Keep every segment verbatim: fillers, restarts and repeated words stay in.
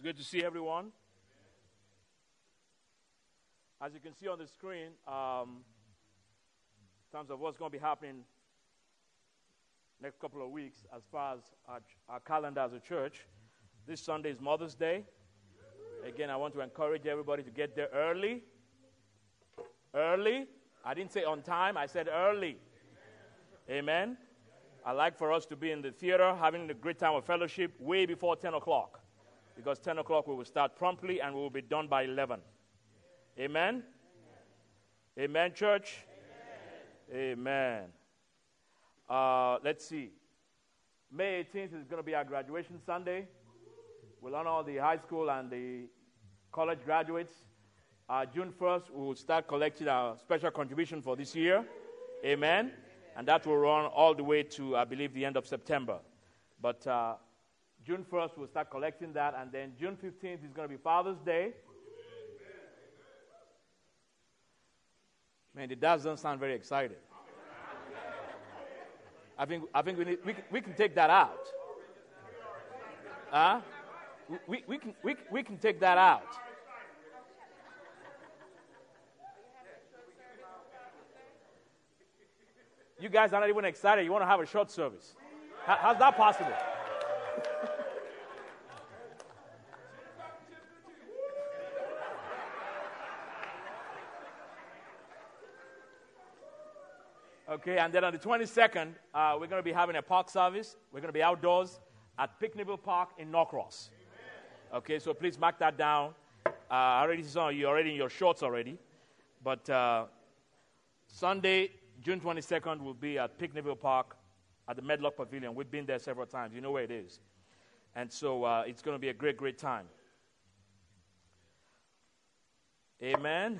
It's good to see everyone. As you can see on the screen, um, in terms of what's going to be happening next couple of weeks as far as our, our calendar as a church, this Sunday is Mother's Day. Again, I want to encourage everybody to get there early. Early. I didn't say on time. I said early. Amen. I like for us to be in the theater having a great time of fellowship way before ten o'clock. Because ten o'clock we will start promptly and we will be done by eleven. Amen? Amen, Amen church? Amen. Amen. Uh, let's see. May eighteenth is going to be our graduation Sunday. We'll honor all the high school and the college graduates. Uh, June first, we will start collecting our special contribution for this year. Amen. Amen. And that will run all the way to, I believe, the end of September. But uh, June first, we'll start collecting that. And then June fifteenth is going to be Father's Day. Man, the dads don't sound very excited. I think I think we need, we can, we can take that out. Huh? We we can we we can take that out. You guys are not even excited. You want to have a short service. How, how's that possible? Okay, and then on the twenty-second, uh, we're going to be having a park service. We're going to be outdoors at Picnickville Park in Norcross. Okay, so please mark that down. Uh, I already saw you already in your shorts already. But uh, Sunday, June twenty-second, will be at Picnickville Park at the Medlock Pavilion. We've been there several times. You know where it is. And so uh, it's going to be a great, great time. Amen.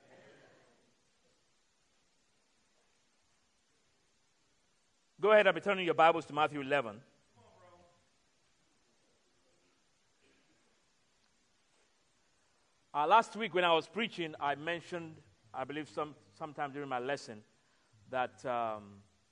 Go ahead and be turning your Bibles to Matthew eleven. Uh, last week when I was preaching, I mentioned, I believe some sometime during my lesson, that um,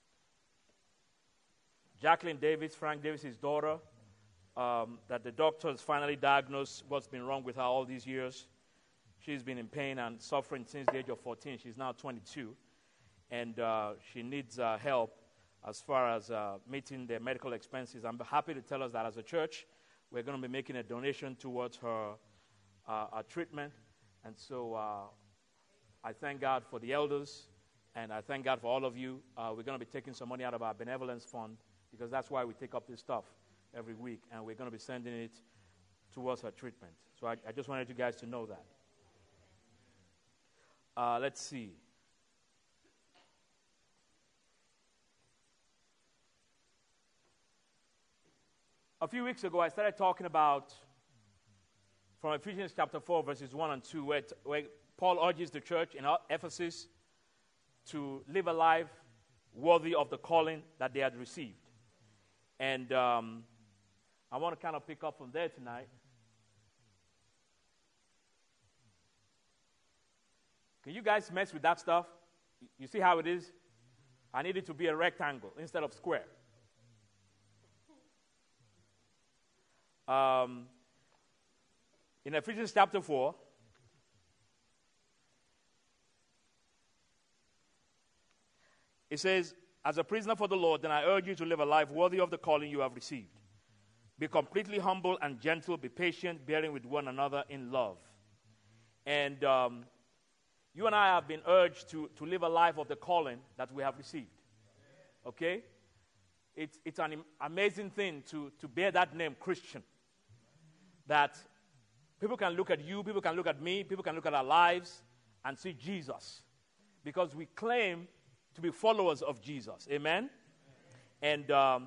Jacqueline Davis, Frank Davis' daughter, um, that the doctors finally diagnosed what's been wrong with her all these years. She's been in pain and suffering since the age of fourteen. She's now twenty-two, and uh, she needs uh, help as far as uh, meeting the medical expenses. I'm happy to tell us that as a church, we're going to be making a donation towards her uh, her treatment. And so uh, I thank God for the elders, and I thank God for all of you. Uh, we're going to be taking some money out of our benevolence fund, because that's why we take up this stuff every week, and we're going to be sending it towards her treatment. So I, I just wanted you guys to know that. Uh, let's see. A few weeks ago, I started talking about, from Ephesians chapter four, verses one and two, where, t- where Paul urges the church in Ephesus to live a life worthy of the calling that they had received. And um, I want to kind of pick up from there tonight. Can you guys mess with that stuff? You see how it is? I need it to be a rectangle instead of square. Um, in Ephesians chapter four, it says, as a prisoner for the Lord, then I urge you to live a life worthy of the calling you have received. Be completely humble and gentle, be patient, bearing with one another in love. And um, you and I have been urged to, to live a life of the calling that we have received. Okay? It's, it's an amazing thing to, to bear that name, Christian. That people can look at you, people can look at me, people can look at our lives and see Jesus. Because we claim to be followers of Jesus. Amen? And um,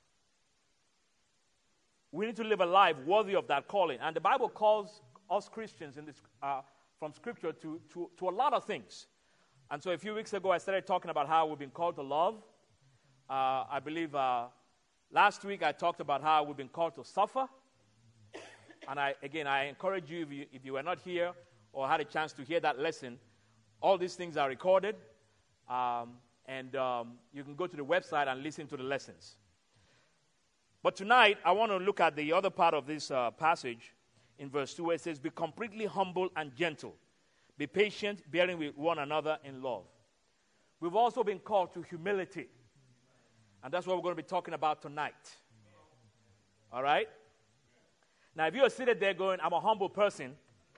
we need to live a life worthy of that calling. And the Bible calls us Christians in this, uh, from Scripture to, to, to a lot of things. And so a few weeks ago, I started talking about how we've been called to love. Uh, I believe uh, last week I talked about how we've been called to suffer. And I, again, I encourage you if, you, if you were not here or had a chance to hear that lesson, all these things are recorded. Um, and um, you can go to the website and listen to the lessons. But tonight, I want to look at the other part of this uh, passage in verse two, where it says, be completely humble and gentle. Be patient, bearing with one another in love. We've also been called to humility. And that's what we're going to be talking about tonight. All right? Now, if you're seated there going, I'm a humble person,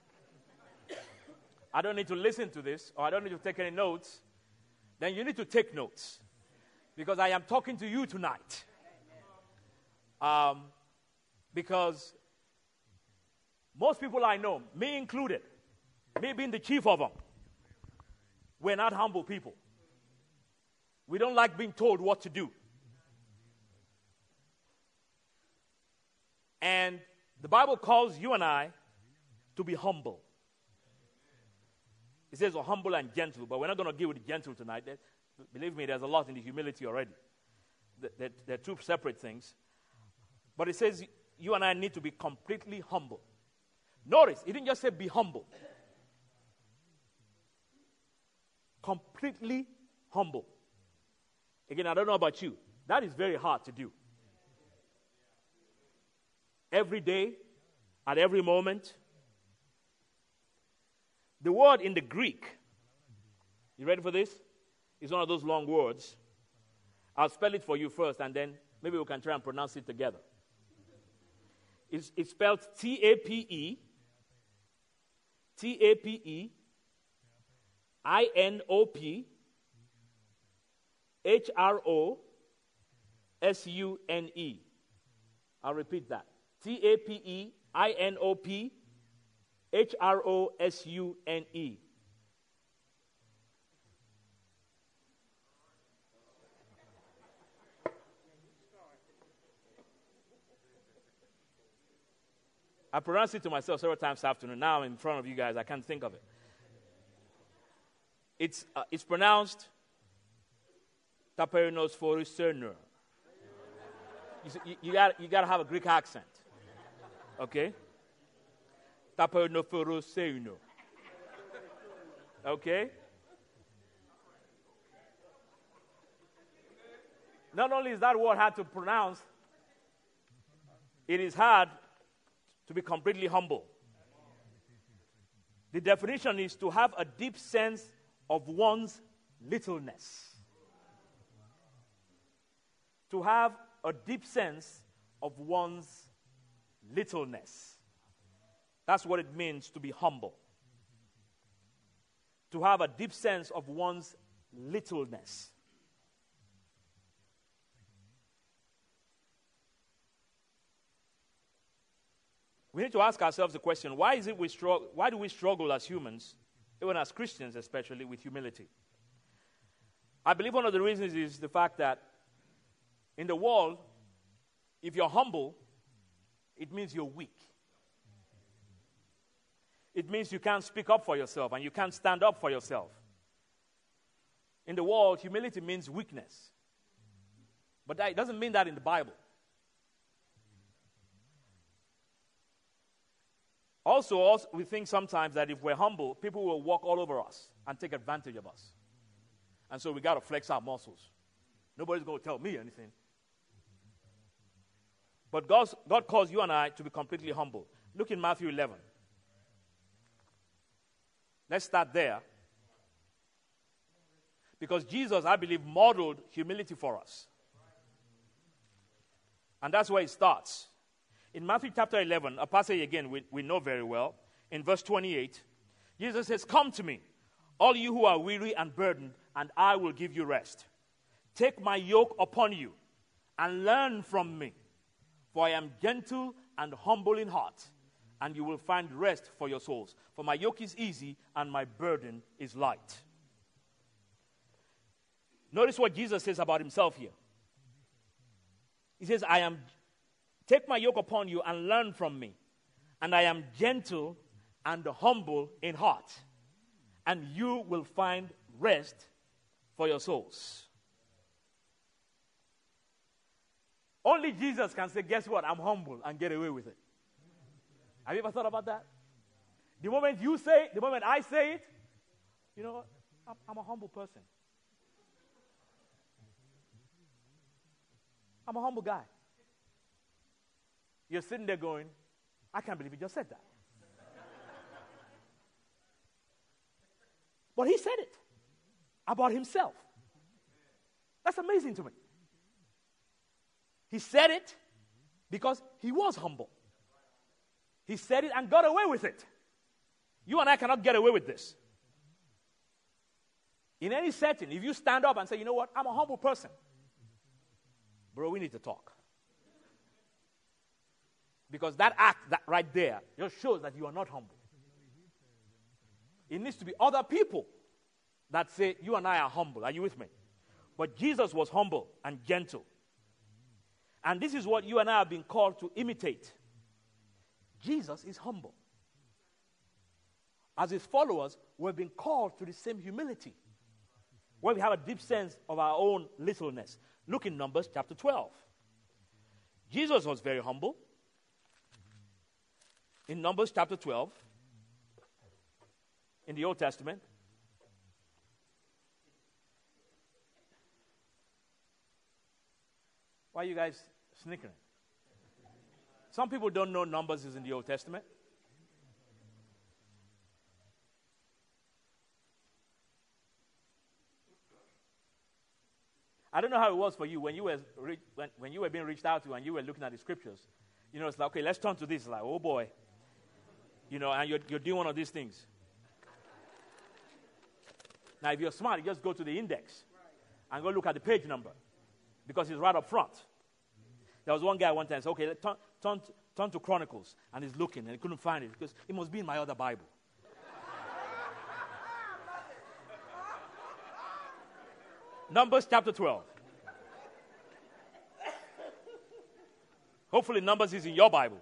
I don't need to listen to this, or I don't need to take any notes, then you need to take notes. Because I am talking to you tonight. Um, because most people I know, me included, me being the chief of them, we're not humble people. We don't like being told what to do. And the Bible calls you and I to be humble. It says oh, humble and gentle, but we're not going to deal with gentle tonight. Believe me, there's a lot in the humility already. They're, they're two separate things. But it says you and I need to be completely humble. Notice, it didn't just say be humble. Completely humble. Again, I don't know about you. That is very hard to do. Every day, at every moment. The word in the Greek, you ready for this? It's one of those long words. I'll spell it for you first, and then maybe we can try and pronounce it together. It's, it's spelled T A P E, T A P E, I N O P, H R O, S U N E. I'll repeat that. T A P E, I N O P, H R O S U N E. I pronounced it to myself several times this afternoon. Now I'm in front of you guys. I can't think of it. It's, uh, it's pronounced Taperinos Forusener. You, you got you got to have a Greek accent. Okay? Taperinos. Okay? Not only is that word hard to pronounce, it is hard to be completely humble. The definition is to have a deep sense of one's littleness. To have a deep sense of one's littleness. That's what it means to be humble. To have a deep sense of one's littleness. We need to ask ourselves the question, why is it we struggle, why do we struggle as humans, even as Christians especially, with humility? I believe one of the reasons is the fact that in the world, if you're humble, it means you're weak. It means you can't speak up for yourself and you can't stand up for yourself. In the world, humility means weakness. But that, it doesn't mean that in the Bible. Also, also, we think sometimes that if we're humble, people will walk all over us and take advantage of us. And so we got to flex our muscles. Nobody's going to tell me anything. But God's, God calls you and I to be completely humble. Look in Matthew eleven. Let's start there. Because Jesus, I believe, modeled humility for us. And that's where it starts. In Matthew chapter eleven, a passage again we, we know very well, in verse twenty-eight, Jesus says, "Come to me, all you who are weary and burdened, and I will give you rest. Take my yoke upon you and learn from me, for I am gentle and humble in heart, and you will find rest for your souls. For my yoke is easy and my burden is light." Notice what Jesus says about himself here. He says, I am Take my yoke upon you and learn from me. And I am gentle and humble in heart. And you will find rest for your souls. Only Jesus can say, guess what? I'm humble, and get away with it. Have you ever thought about that? The moment you say it, the moment I say it, you know what? I'm, I'm a humble person. I'm a humble guy. You're sitting there going, I can't believe he just said that. But he said it about himself. That's amazing to me. He said it because he was humble. He said it and got away with it. You and I cannot get away with this. In any setting, if you stand up and say, you know what, I'm a humble person. Bro, we need to talk. Because that act that right there just shows that you are not humble. It needs to be other people that say, you and I are humble. Are you with me? But Jesus was humble and gentle. And this is what you and I have been called to imitate. Jesus is humble. As his followers, we've been called to the same humility, where we have a deep sense of our own littleness. Look in Numbers chapter twelve. Jesus was very humble. In Numbers chapter twelve, in the Old Testament, why are you guys snickering? Some people don't know Numbers is in the Old Testament. I don't know how it was for you when you were re- when, when you were being reached out to and you were looking at the scriptures. You know, it's like, okay, let's turn to this. Like, oh boy. You know, and you're, you're doing one of these things. Now, if you're smart, you just go to the index and go look at the page number because it's right up front. There was one guy one time said, okay, let's turn, turn, to, turn to Chronicles, and he's looking and he couldn't find it because it must be in my other Bible. Numbers chapter twelve. Hopefully Numbers is in your Bible.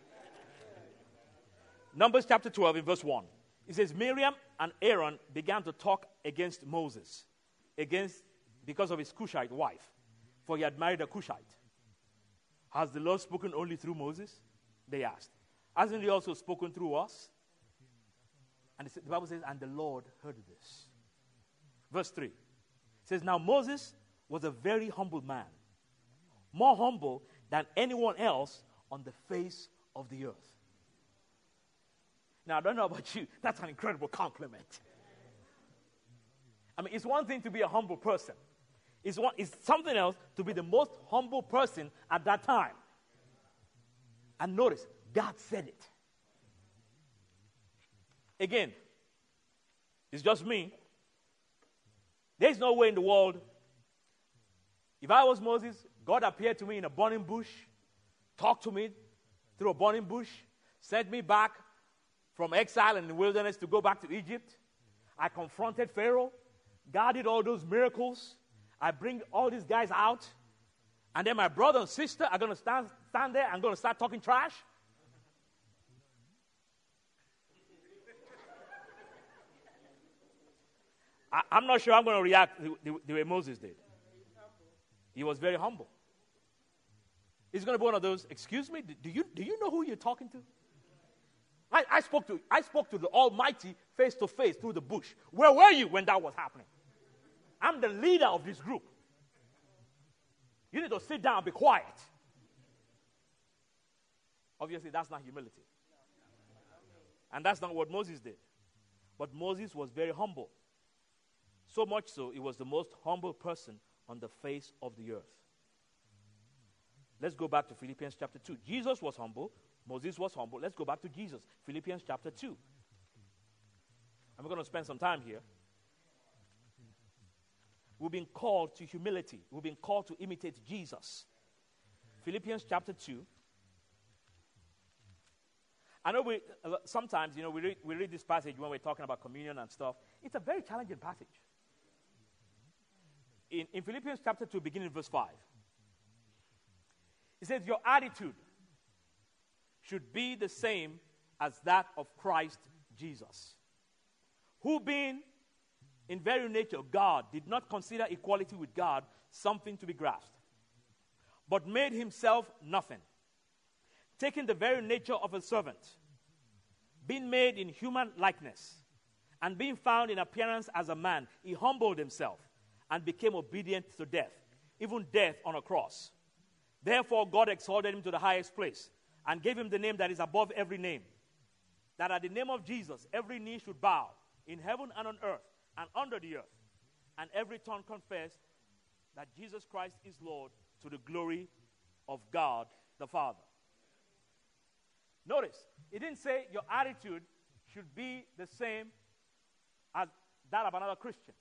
Numbers chapter twelve in verse one. It says, Miriam and Aaron began to talk against Moses, against because of his Cushite wife, for he had married a Cushite. Has the Lord spoken only through Moses? They asked. Hasn't he also spoken through us? And the Bible says, and the Lord heard this. Verse three. It says, now Moses was a very humble man, more humble than anyone else on the face of the earth. Now, I don't know about you. That's an incredible compliment. I mean, it's one thing to be a humble person. It's, one, it's something else to be the most humble person at that time. And notice, God said it. Again, it's just me. There's no way in the world, if I was Moses, God appeared to me in a burning bush, talked to me through a burning bush, sent me back from exile in the wilderness to go back to Egypt. I confronted Pharaoh. God did all those miracles. I bring all these guys out. And then my brother and sister are going to stand, stand there and going to start talking trash. I, I'm not sure I'm going to react the, the, the way Moses did. He was very humble. He's going to be one of those, excuse me, do you, do you know who you're talking to? I, I, spoke to, I spoke to the Almighty face to face through the bush. Where were you when that was happening? I'm the leader of this group. You need to sit down and be quiet. Obviously, that's not humility. And that's not what Moses did. But Moses was very humble. So much so, he was the most humble person on the face of the earth. Let's go back to Philippians chapter two. Jesus was humble. Moses was humble. Let's go back to Jesus. Philippians chapter two. And we're going to spend some time here. We've been called to humility. We've been called to imitate Jesus. Philippians chapter two. I know we sometimes, you know, we read, we read this passage when we're talking about communion and stuff. It's a very challenging passage. In, in Philippians chapter two, beginning verse five. It says, your attitude should be the same as that of Christ Jesus, who being in very nature God, did not consider equality with God something to be grasped, but made himself nothing, taking the very nature of a servant, being made in human likeness, and being found in appearance as a man, he humbled himself and became obedient to death, even death on a cross. Therefore God exalted him to the highest place and gave him the name that is above every name, that at the name of Jesus every knee should bow in heaven and on earth and under the earth, and every tongue confess that Jesus Christ is Lord, to the glory of God the Father. Notice, it didn't say your attitude should be the same as that of another Christian.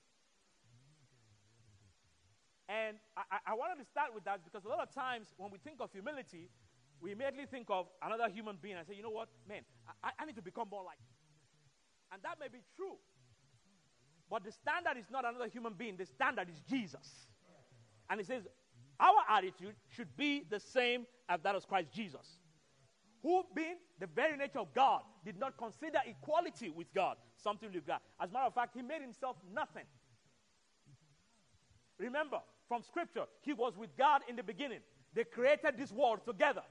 And I, I wanted to start with that because a lot of times when we think of humility, we immediately think of another human being and say, you know what, man, I, I need to become more like him. And that may be true. But the standard is not another human being. The standard is Jesus. And it says, our attitude should be the same as that of Christ Jesus, who, being the very nature of God, did not consider equality with God something to be grasped. As a matter of fact, he made himself nothing. Remember, from Scripture, he was with God in the beginning. They created this world together.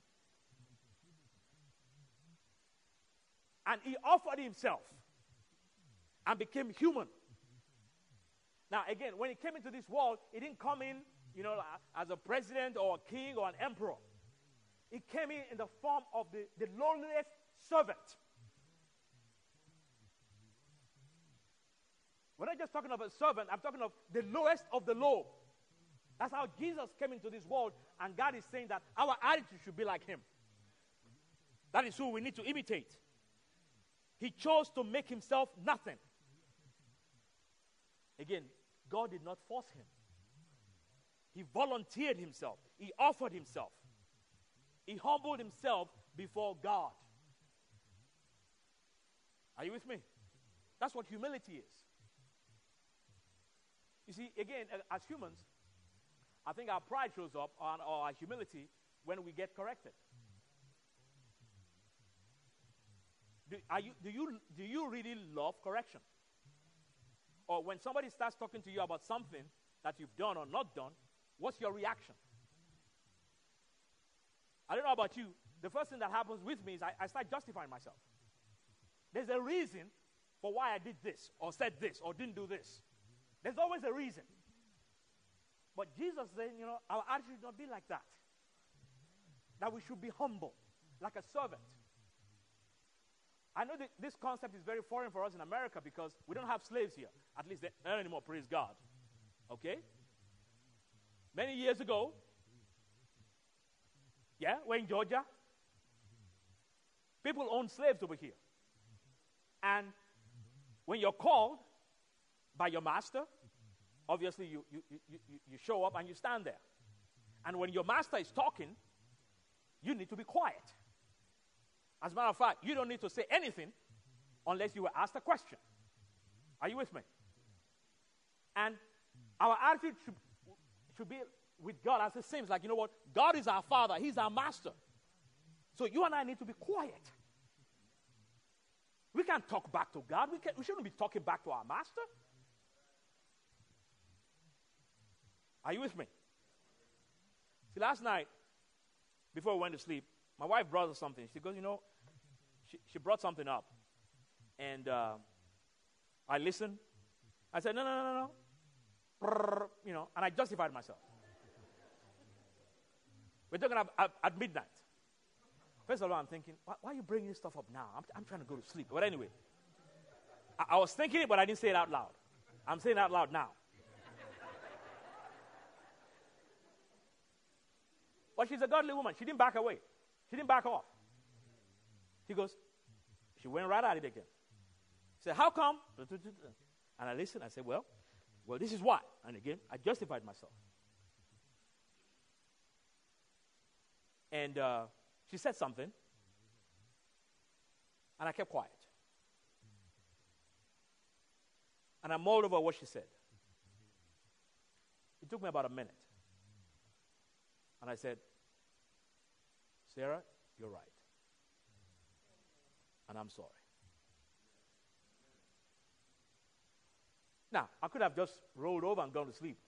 And he offered himself and became human. Now, again, when he came into this world, he didn't come in, you know, as a president or a king or an emperor. He came in in the form of the, the lowliest servant. We're not just talking of a servant, I'm talking of the lowest of the low. That's how Jesus came into this world, and God is saying that our attitude should be like him. That is who we need to imitate. He chose to make himself nothing. Again, God did not force him. He volunteered himself. He offered himself. He humbled himself before God. Are you with me? That's what humility is. You see, again, as humans, I think our pride shows up, on, or our humility, when we get corrected. Do, are you, do, you, do you really love correction? Or when somebody starts talking to you about something that you've done or not done, what's your reaction? I don't know about you. The first thing that happens with me is I, I start justifying myself. There's a reason for why I did this, or said this, or didn't do this. There's always a reason. But Jesus said, you know, our attitude should not be like that. That we should be humble, like a servant. I know that this concept is very foreign for us in America because we don't have slaves here. At least not anymore, praise God. Okay? Many years ago, yeah, we're in Georgia. People own slaves over here. And when you're called by your master, obviously you, you, you, you, you show up and you stand there. And when your master is talking, you need to be quiet. As a matter of fact, you don't need to say anything unless you were asked a question. Are you with me? And our attitude should, should be with God as it seems like, you know what? God is our Father. He's our master. So you and I need to be quiet. We can't talk back to God. We, can, we shouldn't be talking back to our master. Are you with me? See, last night, before we went to sleep, my wife brought us something. She goes, you know, she, she brought something up. And uh, I listened. I said, no, no, no, no, no. Brrr, you know, and I justified myself. We're talking about at, at midnight. First of all, I'm thinking, why, why are you bringing this stuff up now? I'm, I'm trying to go to sleep. But anyway, I, I was thinking it, but I didn't say it out loud. I'm saying it out loud now. But she's a godly woman. She didn't back away. She didn't back off. She goes, she went right at it again. She said, how come? And I listened. I said, well, well, this is why. And again, I justified myself. And uh, she said something. And I kept quiet. And I mulled over what she said. It took me about a minute. And I said, Sarah, you're right. And I'm sorry. Now, I could have just rolled over and gone to sleep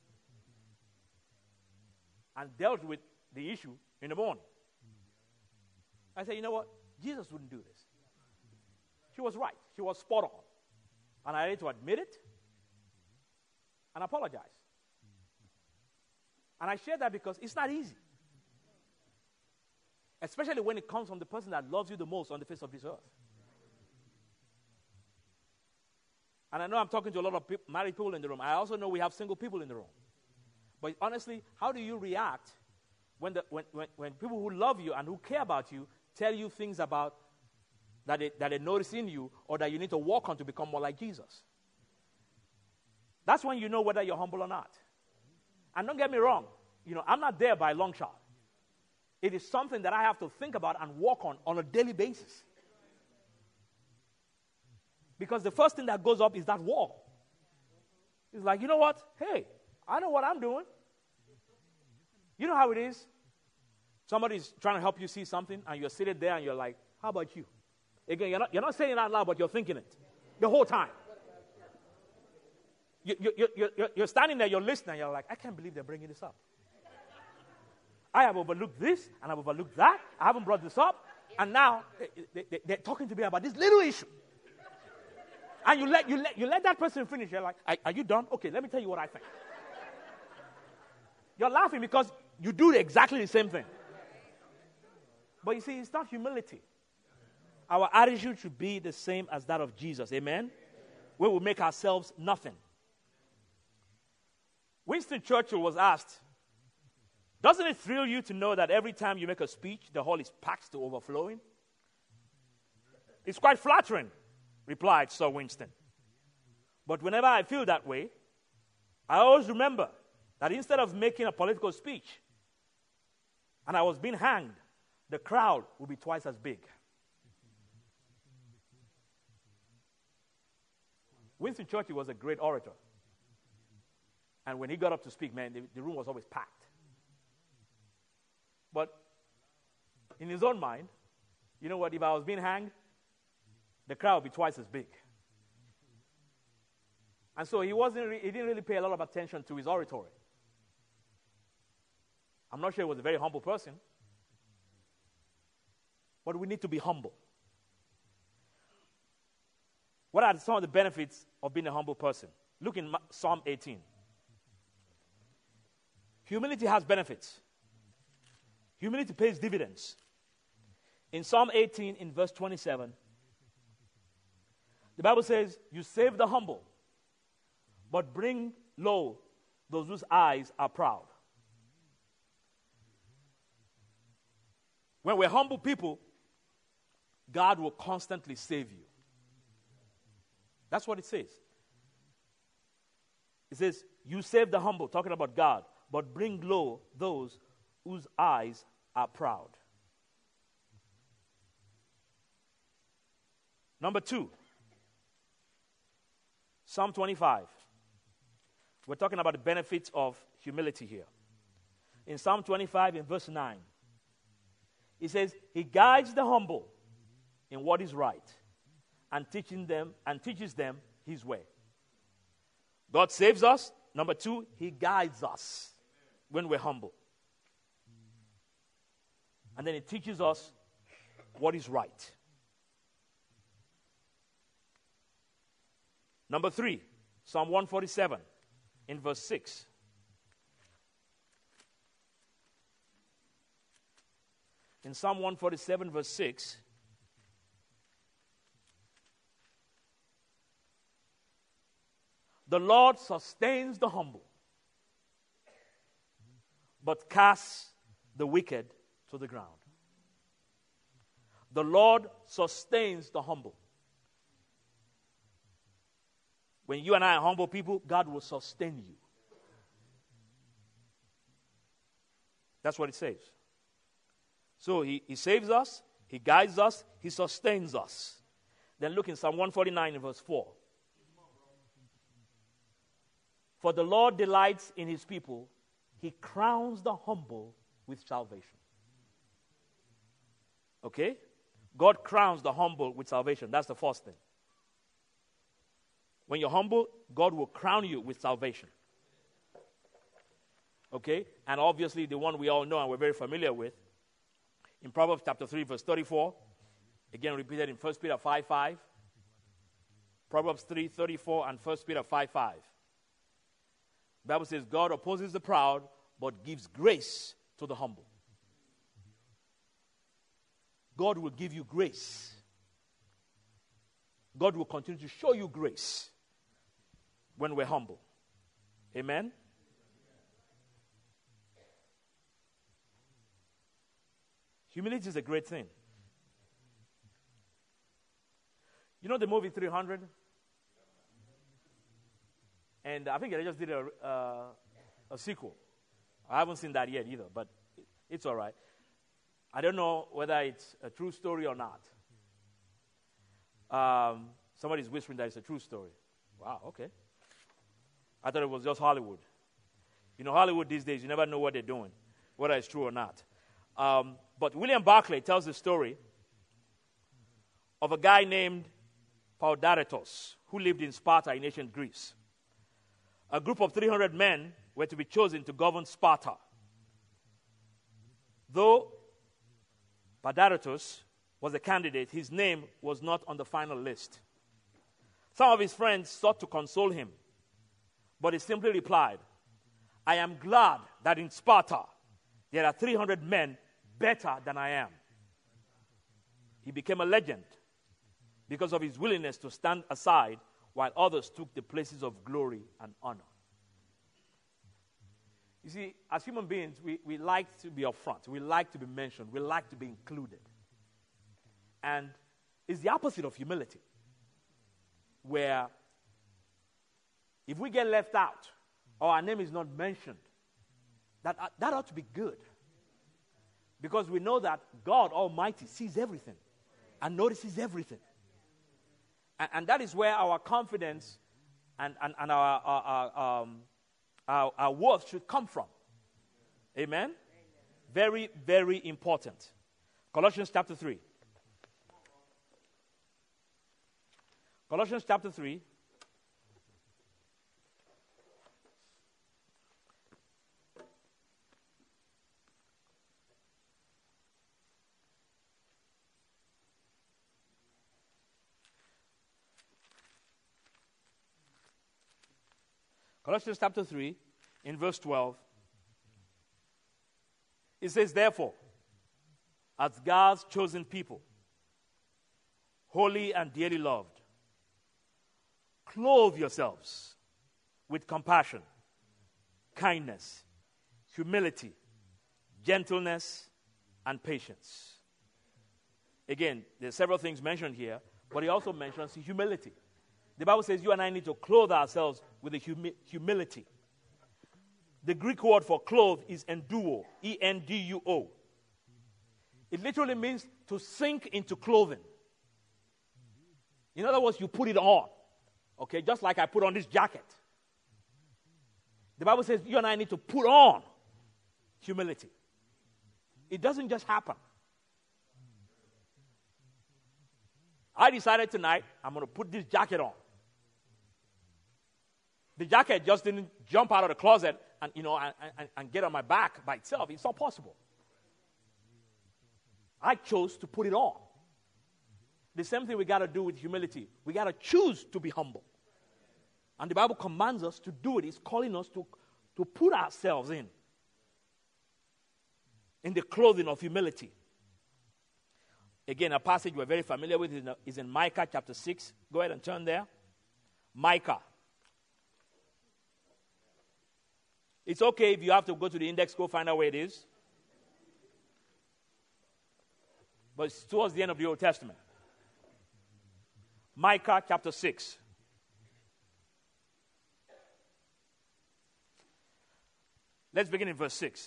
and dealt with the issue in the morning. I said, you know what? Jesus wouldn't do this. She was right. She was spot on. And I had to admit it and apologize. And I share that because it's not easy. Especially when it comes from the person that loves you the most on the face of this earth. And I know I'm talking to a lot of pe- married people in the room. I also know we have single people in the room. But honestly, how do you react when, the, when, when, when people who love you and who care about you tell you things about that they, that they notice in you or that you need to work on to become more like Jesus? That's when you know whether you're humble or not. And don't get me wrong, you know, I'm not there by a long shot. It is something that I have to think about and work on on a daily basis. Because the first thing that goes up is that wall. It's like, you know what? Hey, I know what I'm doing. You know how it is? Somebody's trying to help you see something, and you're sitting there, and you're like, how about you? Again, you're not, you're not saying it out loud, but you're thinking it the whole time. You, you, you, you're, you're standing there, you're listening, you're like, I can't believe they're bringing this up. I have overlooked this, and I've overlooked that. I haven't brought this up, and now they, they, they're talking to me about this little issue. And you let, you let, you let that person finish. You're like, are, are you done? Okay, let me tell you what I think. You're laughing because you do exactly the same thing. But you see, it's not humility. Our attitude should be the same as that of Jesus. Amen? We will make ourselves nothing. Winston Churchill was asked, doesn't it thrill you to know that every time you make a speech, the hall is packed to overflowing? It's quite flattering, replied Sir Winston. But whenever I feel that way, I always remember that instead of making a political speech and I was being hanged, the crowd would be twice as big. Winston Churchill was a great orator. And when he got up to speak, man, the, the room was always packed. But in his own mind, you know what, if I was being hanged, the crowd would be twice as big. And so he wasn't re- he didn't really pay a lot of attention to his oratory. I'm not sure he was a very humble person. But we need to be humble. What are some of the benefits of being a humble person? Look in Psalm eighteen. Humility has benefits. Humility pays dividends. In Psalm eighteen, in verse twenty-seven, the Bible says, you save the humble, but bring low those whose eyes are proud. When we're humble people, God will constantly save you. That's what it says. It says, you save the humble, talking about God, but bring low those whose eyes are proud. Number two, Psalm twenty-five. We're talking about the benefits of humility here. In Psalm twenty-five, in verse nine, it says, he guides the humble in what is right and teaching them and teaches them his way. God saves us. Number two, he guides us when we're humble. And then he teaches us what is right. Number three, Psalm one forty-seven, in verse six. In Psalm one forty-seven, verse six, the Lord sustains the humble, but casts the wicked to the ground. The Lord sustains the humble. When you and I are humble people, God will sustain you. That's what it says. So he, he saves us, he guides us, he sustains us. Then look in Psalm one forty-nine in verse four. For the Lord delights in his people, he crowns the humble with salvation. Okay? God crowns the humble with salvation. That's the first thing. When you're humble, God will crown you with salvation. Okay? And obviously the one we all know and we're very familiar with, in Proverbs chapter three, verse thirty-four, again repeated in First Peter five five. Proverbs three thirty-four and First Peter five five. The Bible says, God opposes the proud, but gives grace to the humble. God will give you grace. God will continue to show you grace when we're humble. Amen? Humility is a great thing. You know the movie three hundred? And I think they just did a, uh, a sequel. I haven't seen that yet either, but it's all right. I don't know whether it's a true story or not. Um, somebody's whispering that it's a true story. Wow, okay. I thought it was just Hollywood. You know, Hollywood these days, you never know what they're doing, whether it's true or not. Um, but William Barclay tells the story of a guy named Paudaretos who lived in Sparta in ancient Greece. A group of three hundred men were to be chosen to govern Sparta. Though Paudaretos was a candidate, his name was not on the final list. Some of his friends sought to console him, but he simply replied, "I am glad that in Sparta there are three hundred men better than I am." He became a legend because of his willingness to stand aside while others took the places of glory and honor. You see, as human beings, we, we like to be upfront. We like to be mentioned. We like to be included. And it's the opposite of humility, where if we get left out or our name is not mentioned, that, uh, that ought to be good. Because we know that God Almighty sees everything and notices everything. And, and that is where our confidence and, and, and our, our, our, um, our, our worth should come from. Amen? Amen? Very, very important. Colossians chapter three. Colossians chapter three. Colossians chapter three, in verse twelve, it says, "Therefore, as God's chosen people, holy and dearly loved, clothe yourselves with compassion, kindness, humility, gentleness, and patience." Again, there's several things mentioned here, but he also mentions humility. The Bible says you and I need to clothe ourselves with a humi- humility. The Greek word for clothe is enduo, E N D U O. It literally means to sink into clothing. In other words, you put it on. Okay, just like I put on this jacket. The Bible says you and I need to put on humility. It doesn't just happen. I decided tonight I'm going to put this jacket on. The jacket just didn't jump out of the closet and, you know, and, and, and get on my back by itself. It's not possible. I chose to put it on. The same thing we got to do with humility. We got to choose to be humble. And the Bible commands us to do it. It's calling us to, to put ourselves in, in the clothing of humility. Again, a passage we're very familiar with is in Micah chapter six. Go ahead and turn there. Micah. It's okay if you have to go to the index, go find out where it is. But it's towards the end of the Old Testament. Micah chapter six. Let's begin in verse six.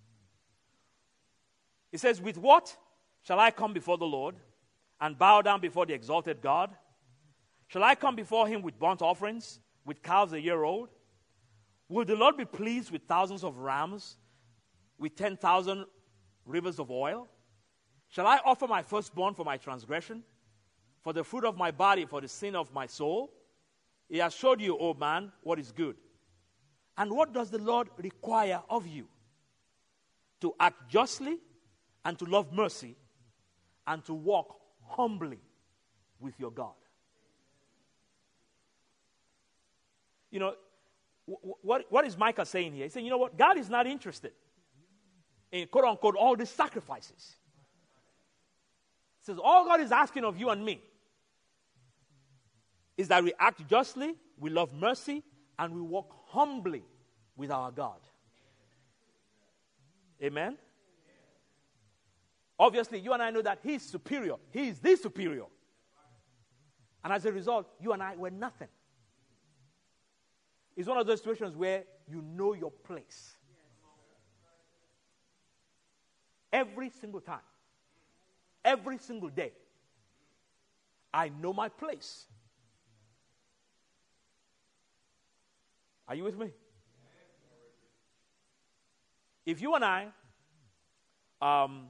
It says, "With what shall I come before the Lord and bow down before the exalted God? Shall I come before him with burnt offerings, with calves a year old? Will the Lord be pleased with thousands of rams, with ten thousand rivers of oil? Shall I offer my firstborn for my transgression, for the fruit of my body for the sin of my soul? He has showed you, O man, what is good. And what does the Lord require of you? To act justly and to love mercy and to walk humbly with your God." You know, what, what is Micah saying here? He's saying, you know what? God is not interested in, quote unquote, all these sacrifices. It says, all God is asking of you and me is that we act justly, we love mercy, and we walk humbly with our God. Amen? Obviously, you and I know that He's superior. He is the superior. And as a result, you and I were nothing. It's one of those situations where you know your place. Every single time. Every single day. I know my place. Are you with me? If you and I um,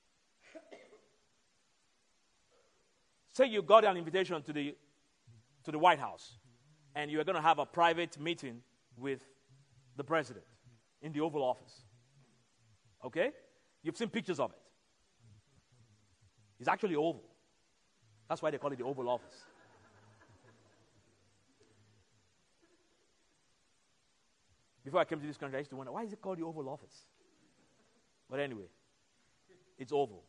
say you got an invitation to the to the White House and you are going to have a private meeting with the president in the Oval Office. Okay? You've seen pictures of it. It's actually oval. That's why they call it the Oval Office. Before I came to this country, I used to wonder, why is it called the Oval Office? But anyway, it's oval.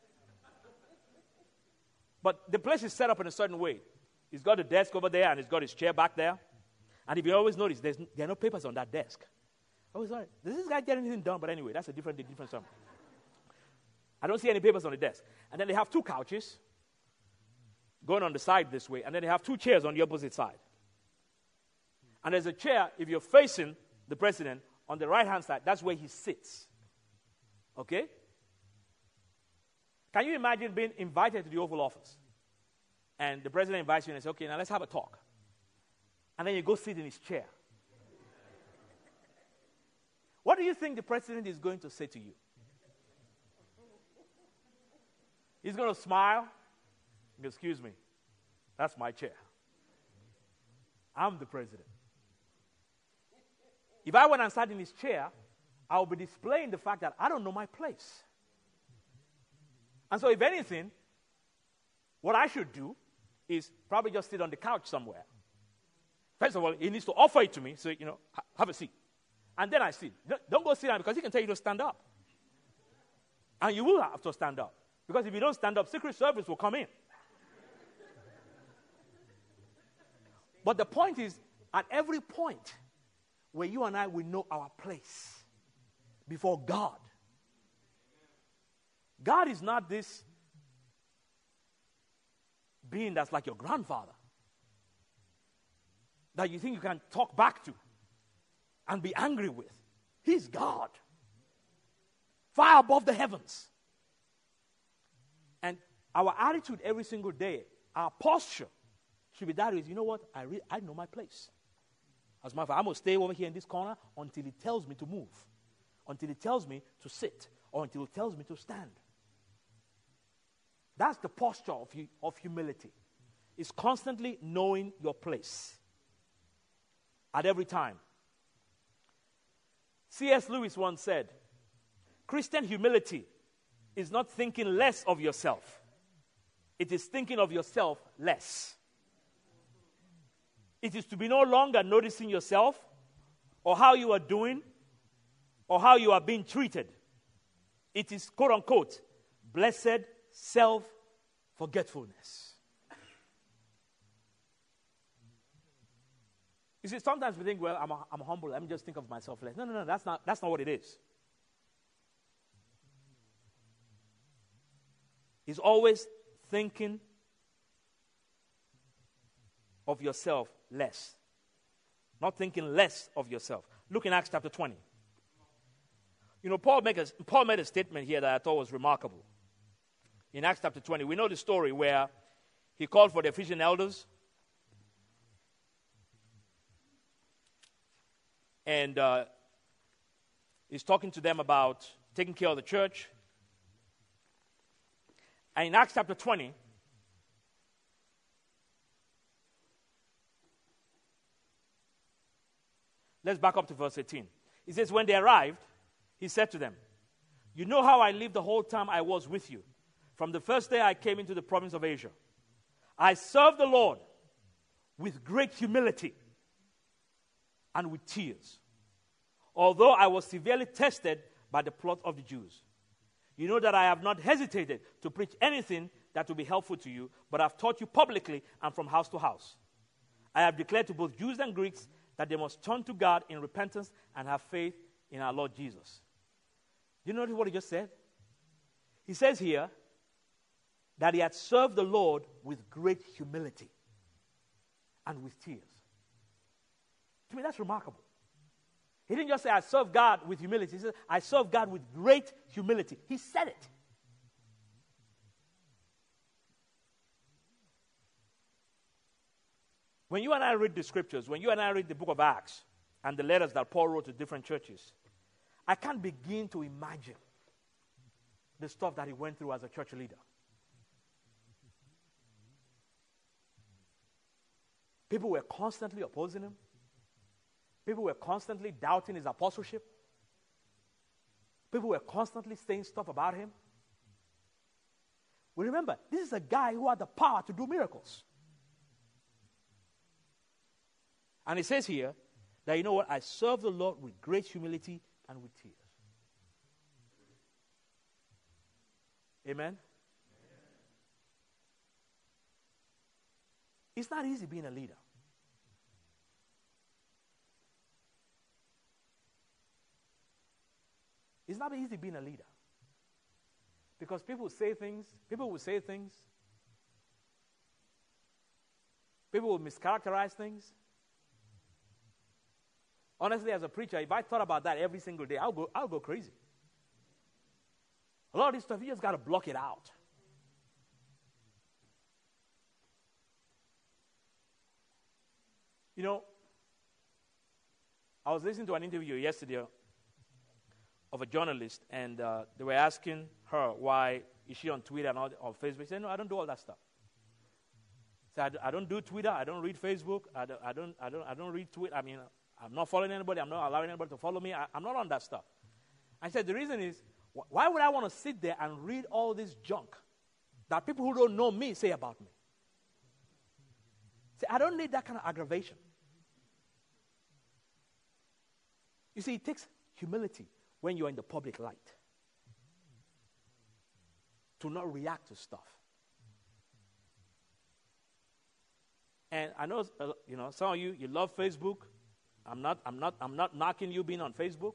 But the place is set up in a certain way. He's got a desk over there, and he's got his chair back there. And if you always notice, there's, there are no papers on that desk. I was like, does this guy get anything done? But anyway, that's a different, different story. I don't see any papers on the desk. And then they have two couches going on the side this way, and then they have two chairs on the opposite side. And there's a chair, if you're facing the president, on the right-hand side, that's where he sits. Okay? Can you imagine being invited to the Oval Office? And the president invites you and says, okay, now let's have a talk. And then you go sit in his chair. What do you think the president is going to say to you? He's going to smile. Excuse me, that's my chair. I'm the president. If I went and sat in his chair, I would be displaying the fact that I don't know my place. And so if anything, what I should do is probably just sit on the couch somewhere. First of all, he needs to offer it to me, so, you know, ha- have a seat. And then I sit. Don't go sit down because he can tell you to stand up. And you will have to stand up. Because if you don't stand up, Secret Service will come in. But the point is, at every point where you and I will know our place before God. God is not this being that's like your grandfather that you think you can talk back to and be angry with. He's God, far above the heavens. And our attitude every single day, our posture, should be that is, you know what, I re- I know my place. As a matter of fact, I'm going to stay over here in this corner until he tells me to move, until he tells me to sit, or until he tells me to stand. That's the posture of, hu- of humility. It's constantly knowing your place at every time. C S Lewis once said, Christian humility is not thinking less of yourself. It is thinking of yourself less. It is to be no longer noticing yourself or how you are doing or how you are being treated. It is, quote unquote, blessed self-forgetfulness. You see, sometimes we think, well, I'm, a, I'm humble. Let me just think of myself less. No, no, no, that's not, that's not what it is. It's always thinking of yourself less. Not thinking less of yourself. Look in Acts chapter twenty. You know, Paul, make a, Paul made a statement here that I thought was remarkable. In Acts chapter twenty, we know the story where he called for the Ephesian elders. And uh, he's talking to them about taking care of the church. And in Acts chapter twenty, let's back up to verse eighteen. He says, when they arrived, he said to them, you know how I lived the whole time I was with you, from the first day I came into the province of Asia. I served the Lord with great humility and with tears, although I was severely tested by the plot of the Jews. You know that I have not hesitated to preach anything that will be helpful to you, but I've taught you publicly and from house to house. I have declared to both Jews and Greeks that they must turn to God in repentance and have faith in our Lord Jesus. Do you notice what he just said? He says here that he had served the Lord with great humility and with tears. To me, that's remarkable. He didn't just say, I serve God with humility. He said, I serve God with great humility. He said it. When you and I read the scriptures, when you and I read the book of Acts and the letters that Paul wrote to different churches, I can't begin to imagine the stuff that he went through as a church leader. People were constantly opposing him. People were constantly doubting his apostleship. People were constantly saying stuff about him. We remember, this is a guy who had the power to do miracles. And he says here that, you know what, I serve the Lord with great humility and with tears. Amen? It's not easy being a leader. It's not easy being a leader. Because people say things, people will say things, people will mischaracterize things. Honestly, as a preacher, if I thought about that every single day, I'll go, I'll go crazy. A lot of this stuff, you just got to block it out. You know, I was listening to an interview yesterday of a journalist, and uh, they were asking her why is she on Twitter and all, on Facebook. She said, no, I don't do all that stuff. So I, I don't do Twitter. I don't read Facebook. I don't, I don't, I don't, I don't read Twitter. I mean, I'm not following anybody. I'm not allowing anybody to follow me. I, I'm not on that stuff. I said, the reason is, wh- why would I want to sit there and read all this junk that people who don't know me say about me? See, I don't need that kind of aggravation. You see, it takes humility when you're in the public light to not react to stuff. And I know, uh, you know, some of you, you love Facebook. I'm not, I'm not, I'm not knocking you being on Facebook.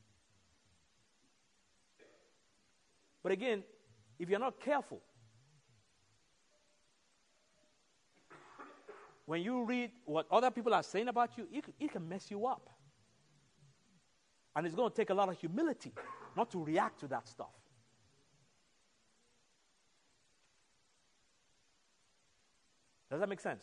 But again, if you're not careful, when you read what other people are saying about you, it, it can mess you up. And it's going to take a lot of humility not to react to that stuff. Does that make sense?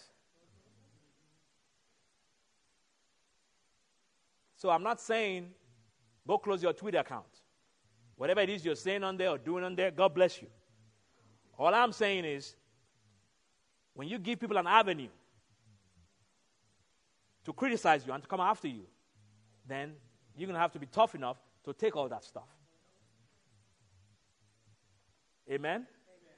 So I'm not saying go close your Twitter account. Whatever it is you're saying on there or doing on there, God bless you. All I'm saying is, when you give people an avenue to criticize you and to come after you, then you're going to have to be tough enough to take all that stuff. Amen? Amen?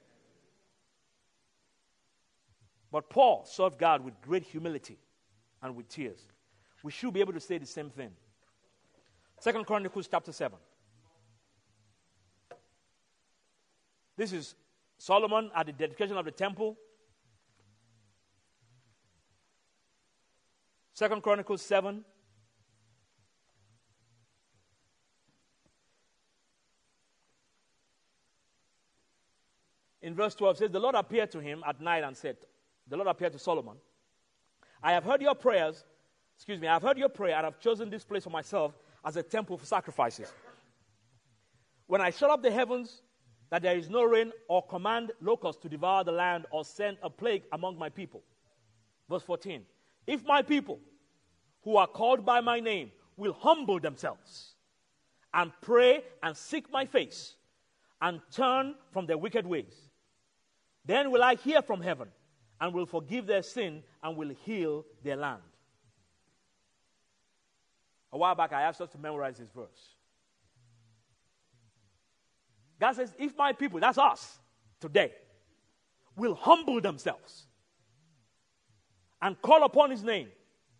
But Paul served God with great humility and with tears. We should be able to say the same thing. Second Chronicles chapter seven. This is Solomon at the dedication of the temple. Second Chronicles seven. In verse twelve, it says, the Lord appeared to him at night and said, the Lord appeared to Solomon, I have heard your prayers, excuse me, I have heard your prayer and have chosen this place for myself as a temple for sacrifices. When I shut up the heavens, that there is no rain, or command locusts to devour the land, or send a plague among my people. Verse fourteen, if my people, who are called by my name, will humble themselves and pray and seek my face and turn from their wicked ways, then will I hear from heaven and will forgive their sin and will heal their land. A while back, I asked us to memorize this verse. God says, if my people, that's us today, will humble themselves and call upon his name,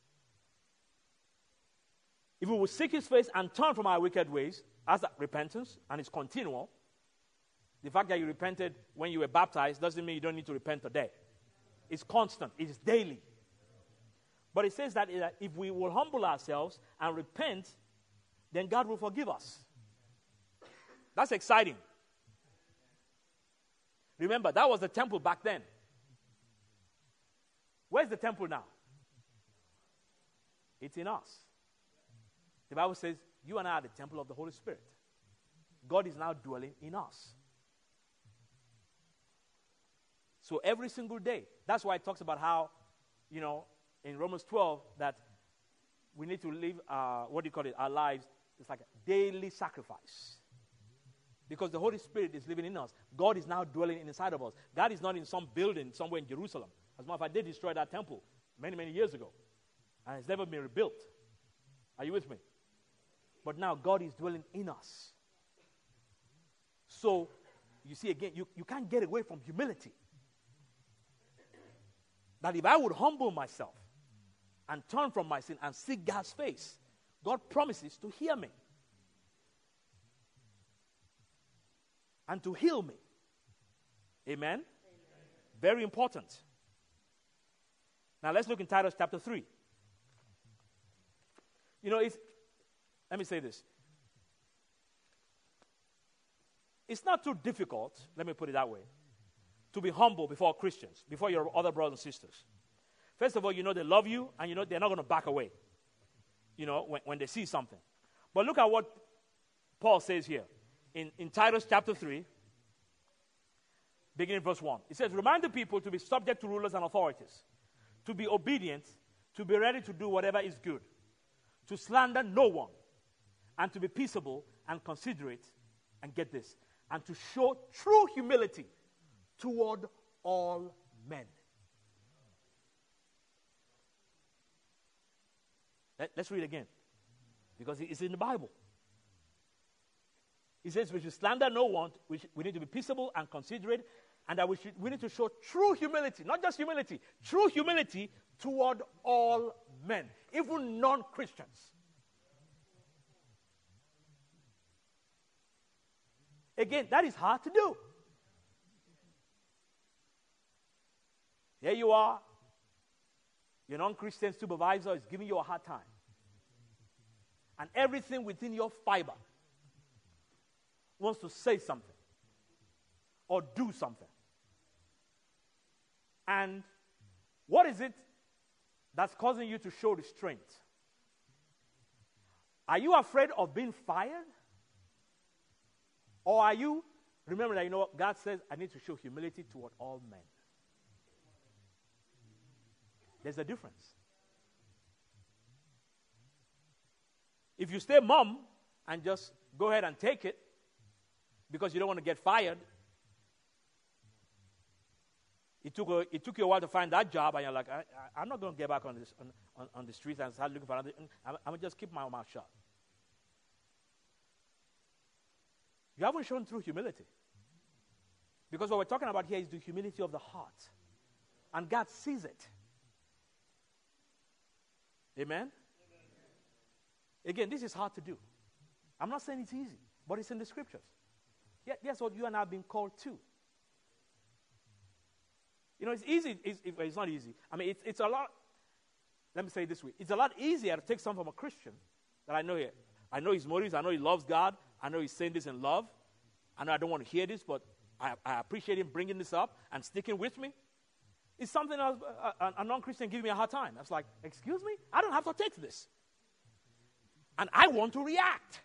if we will seek his face and turn from our wicked ways, as that repentance, and it's continual, The fact that you repented when you were baptized doesn't mean you don't need to repent today. It's constant. It is daily. But it says that if we will humble ourselves and repent, then God will forgive us. That's exciting. Remember, that was the temple back then. Where's the temple now? It's in us. The Bible says, you and I are the temple of the Holy Spirit. God is now dwelling in us. So every single day, that's why it talks about how, you know, in Romans twelve, that we need to live, uh, what do you call it, our lives, it's like a daily sacrifice. Because the Holy Spirit is living in us. God is now dwelling inside of us. God is not in some building somewhere in Jerusalem. As a matter of fact, they destroyed that temple many, many years ago. And it's never been rebuilt. Are you with me? But now God is dwelling in us. So, you see again, you, you can't get away from humility. That if I would humble myself and turn from my sin and seek God's face, God promises to hear me and to heal me. Amen? Amen? Very important. Now let's look in Titus chapter three. You know, it's, let me say this. It's not too difficult, let me put it that way, to be humble before Christians, before your other brothers and sisters. First of all, you know they love you, and you know they're not going to back away, you know, when, when they see something. But look at what Paul says here in, in Titus chapter three, beginning verse one. It says, remind the people to be subject to rulers and authorities, to be obedient, to be ready to do whatever is good, to slander no one, and to be peaceable and considerate, and get this, and to show true humility toward all men. Let, let's read again, because it's in the Bible. He says we should slander no one, we, should, we need to be peaceable and considerate, and that we, should, we need to show true humility, not just humility, true humility toward all men, even non-Christians. Again, that is hard to do. Here you are, your non-Christian supervisor is giving you a hard time. And everything within your fiber wants to say something or do something. And what is it that's causing you to show restraint? Are you afraid of being fired? Or are you, remember that you know what God says, I need to show humility toward all men. There's a difference. If you stay mum and just go ahead and take it because you don't want to get fired, it took, a, it took you a while to find that job, and you're like, I, I, I'm not going to get back on, this, on, on, on the streets and start looking for another. I'm, I'm going to just keep my mouth shut. You haven't shown true humility. Because what we're talking about here is the humility of the heart. And God sees it. Amen? Amen? Again, this is hard to do. I'm not saying it's easy, but it's in the scriptures. Yeah, that's what you and I have been called to. You know, it's easy. It's, it's not easy. I mean, it's, it's a lot. Let me say it this way. It's a lot easier to take something from a Christian that I know here. I know his motives. I know he loves God. I know he's saying this in love. I know I don't want to hear this, but I, I appreciate him bringing this up and sticking with me. It's something else, a, a non-Christian giving me a hard time. I was like, excuse me? I don't have to take this. And I want to react.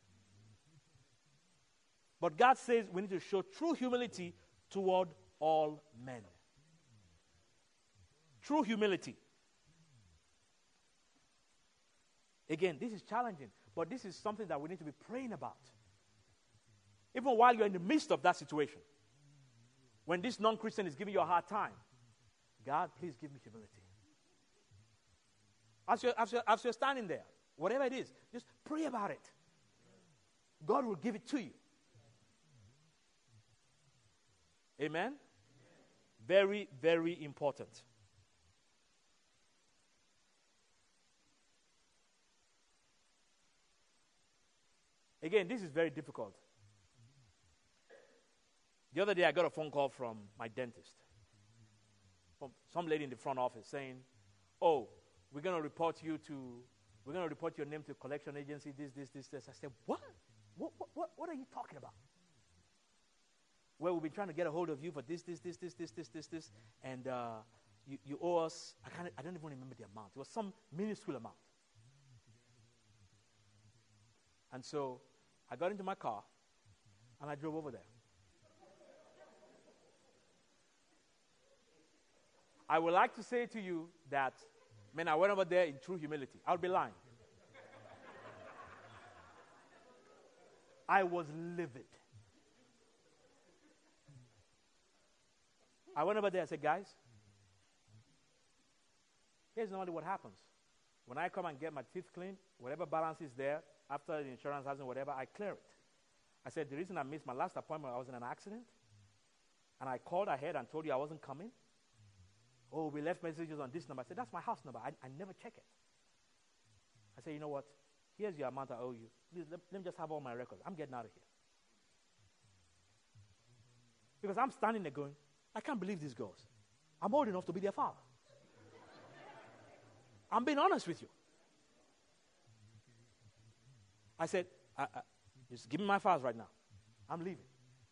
But God says we need to show true humility toward all men. True humility. Again, this is challenging, but this is something that we need to be praying about. Even while you're in the midst of that situation, when this non-Christian is giving you a hard time, God, please give me humility. As you're, as, you're, as you're standing there, whatever it is, just pray about it. God will give it to you. Amen? Very, very important. Again, this is very difficult. The other day, I got a phone call from my dentist, from some lady in the front office saying, oh, we're going to report you to, we're going to report your name to a collection agency, this, this, this, this. I said, what? What, what, what, what are you talking about? Well, we've been trying to get a hold of you for this, this, this, this, this, this, this, this, and uh, you, you owe us, I, can't, I don't even remember the amount. It was some minuscule amount. And so I got into my car, and I drove over there. I would like to say to you that, man, I went over there in true humility. I would be lying. I was livid. I went over there and said, guys, here's normally what happens. When I come and get my teeth cleaned, whatever balance is there, after the insurance hasn't whatever, I clear it. I said, the reason I missed my last appointment, I was in an accident, and I called ahead and told you I wasn't coming. Oh, we left messages on this number. I said, that's my house number. I, I never check it. I said, you know what? Here's your amount I owe you. Please, let, let me just have all my records. I'm getting out of here. Because I'm standing there going, I can't believe these girls. I'm old enough to be their father. I'm being honest with you. I said, I, I, just give me my files right now. I'm leaving.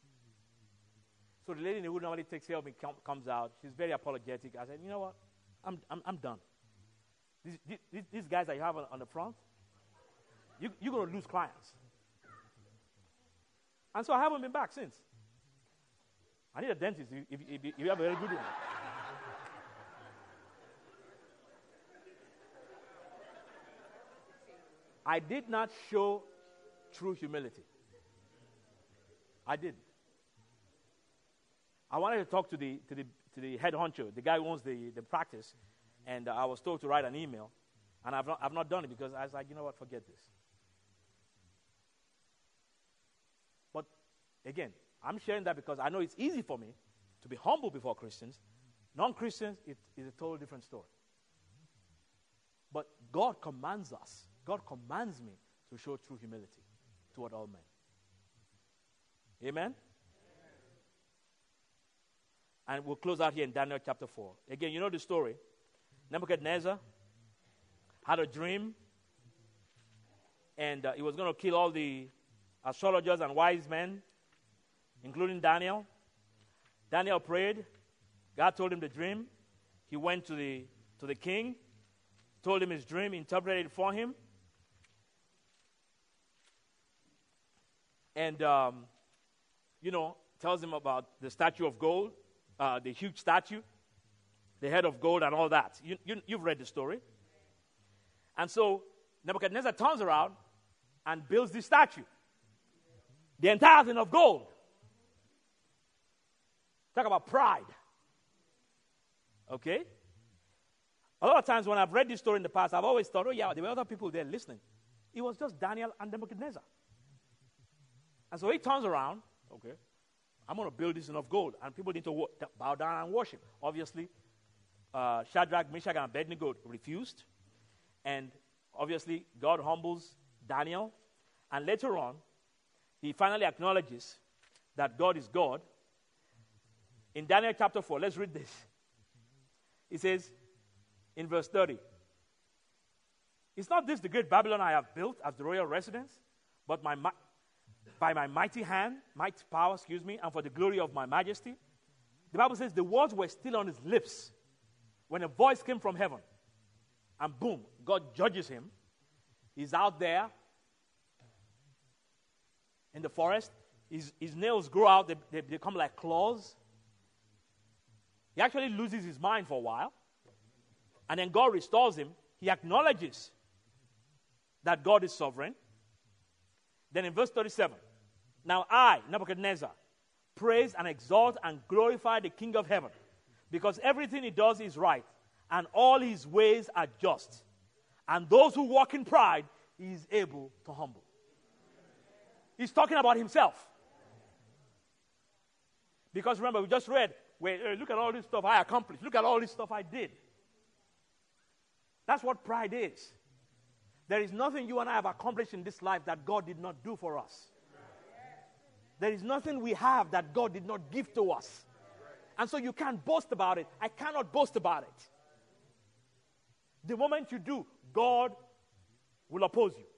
So the lady who normally takes care of me com- comes out. She's very apologetic. I said, you know what? I'm I'm, I'm done. These, these, these guys that you have on, on the front, you, you're going to lose clients. And so I haven't been back since. I need a dentist if, if, if you have a very good one. I did not show true humility. I didn't. I wanted to talk to the to the to the head honcho, the guy who owns the, the practice, and uh, I was told to write an email, and I've not I've not done it because I was like, you know what, forget this. But again, I'm sharing that because I know it's easy for me to be humble before Christians. Non-Christians, it is a totally different story. But God commands us. God commands me to show true humility toward all men. Amen? And we'll close out here in Daniel chapter four. Again, you know the story. Nebuchadnezzar had a dream, and uh, he was going to kill all the astrologers and wise men, including Daniel. Daniel prayed. God told him the dream. He went to the to the king, told him his dream, interpreted it for him. And, um, you know, tells him about the statue of gold, uh, the huge statue, the head of gold and all that. You, you, you've read the story. And so Nebuchadnezzar turns around and builds this statue. The entire thing of gold. Talk about pride. Okay? A lot of times when I've read this story in the past, I've always thought, oh yeah, there were other people there listening. It was just Daniel and Nebuchadnezzar. And so he turns around, okay, I'm going to build this thing of gold. And people need to wo- bow down and worship. Obviously, uh, Shadrach, Meshach, and Abednego refused. And obviously, God humbles Daniel. And later on, he finally acknowledges that God is God. In Daniel chapter four, let's read this. He says, in verse thirty, is not this the great Babylon I have built as the royal residence, but my mi- by my mighty hand, mighty power, excuse me, and for the glory of my majesty? The Bible says the words were still on his lips when a voice came from heaven. And boom, God judges him. He's out there in the forest. His, his nails grow out. They, they become like claws. He actually loses his mind for a while. And then God restores him. He acknowledges that God is sovereign. Then in verse thirty-seven, now I, Nebuchadnezzar, praise and exalt and glorify the King of heaven, because everything he does is right, and all his ways are just. And those who walk in pride, he is able to humble. He's talking about himself. Because remember, we just read, wait, hey, look at all this stuff I accomplished. Look at all this stuff I did. That's what pride is. There is nothing you and I have accomplished in this life that God did not do for us. There is nothing we have that God did not give to us. And so you can't boast about it. I cannot boast about it. The moment you do, God will oppose you.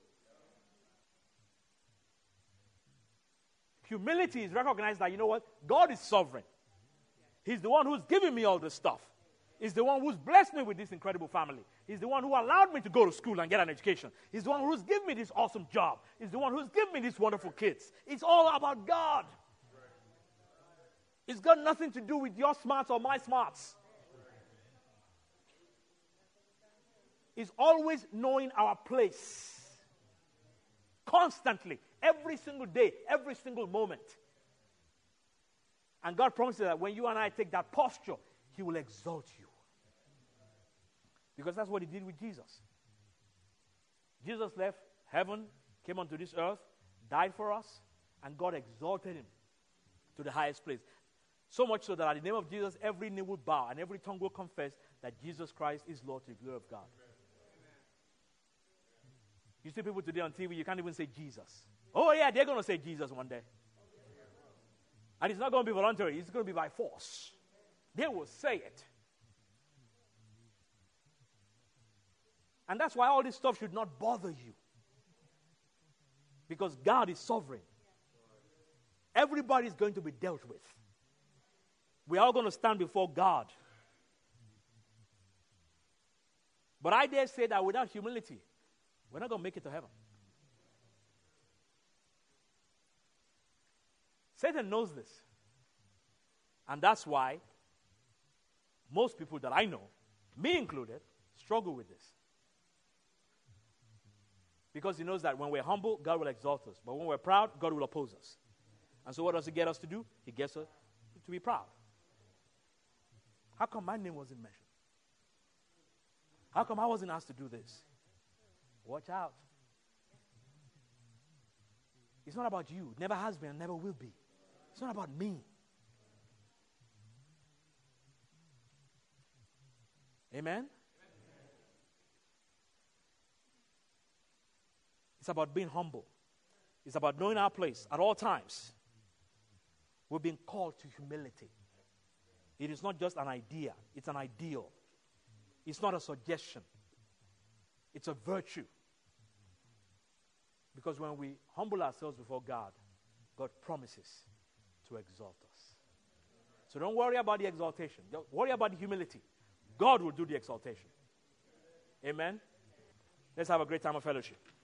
Humility is recognized that, you know what? God is sovereign. He's the one who's giving me all this stuff. He's the one who's blessed me with this incredible family. He's the one who allowed me to go to school and get an education. He's the one who's given me this awesome job. He's the one who's given me these wonderful kids. It's all about God. It's got nothing to do with your smarts or my smarts. It's always knowing our place. Constantly. Every single day. Every single moment. And God promises that when you and I take that posture, He will exalt you. Because that's what He did with Jesus. Jesus left heaven, came onto this earth, died for us, and God exalted Him to the highest place. So much so that at the name of Jesus, every knee will bow and every tongue will confess that Jesus Christ is Lord to the glory of God. You see people today on T V, you can't even say Jesus. Oh yeah, they're going to say Jesus one day. And it's not going to be voluntary, it's going to be by force. They will say it. And that's why all this stuff should not bother you. Because God is sovereign. Everybody is going to be dealt with. We are all going to stand before God. But I dare say that without humility, we're not going to make it to heaven. Satan knows this. And that's why most people that I know, me included, struggle with this. Because he knows that when we're humble, God will exalt us. But when we're proud, God will oppose us. And so what does he get us to do? He gets us to be proud. How come my name wasn't mentioned? How come I wasn't asked to do this? Watch out. It's not about you. It never has been and never will be. It's not about me. Amen? It's about being humble. It's about knowing our place at all times. We're being called to humility. It is not just an idea. It's an ideal. It's not a suggestion. It's a virtue. Because when we humble ourselves before God, God promises to exalt us. So don't worry about the exaltation. Don't worry about the humility. God will do the exaltation. Amen? Let's have a great time of fellowship.